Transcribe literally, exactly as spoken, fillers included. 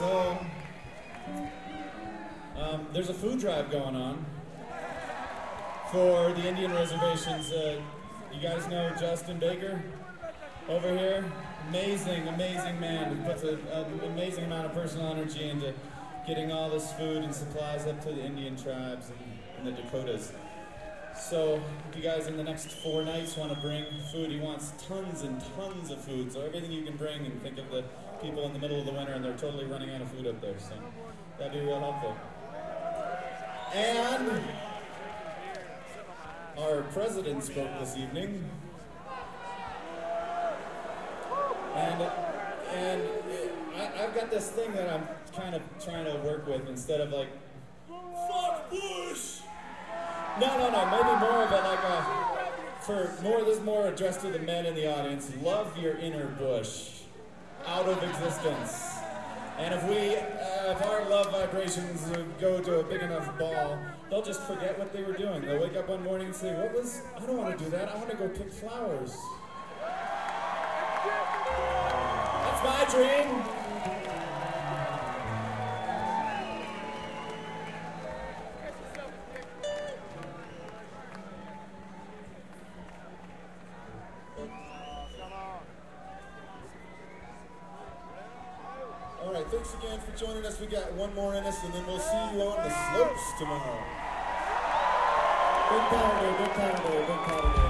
So, um, there's a food drive going on for the Indian reservations. Uh, you guys know Justin Baker over here? Amazing, amazing man who puts a, an amazing amount of personal energy into getting all this food and supplies up to the Indian tribes in, in the Dakotas. So, if you guys in the next four nights want to bring food, he wants tons and tons of food. So everything you can bring, and think of the people in the middle of the winter and they're totally running out of food up there. So that'd be real helpful. And our president spoke this evening. And and it, I, I've got this thing that I'm kind of trying to work with instead of like, fuck Bush! No, no, no, maybe more of a like a, for more, this is more addressed to the men in the audience. Love your inner Bush out of existence. And if we, uh, if our love vibrations go to a big enough ball, they'll just forget what they were doing. They'll wake up one morning and say, what was, I don't want to do that, I want to go pick flowers. That's my dream. Thanks again for joining us. We got one more in us, and then we'll see you on the slopes tomorrow. Big power day, big power day, big power day.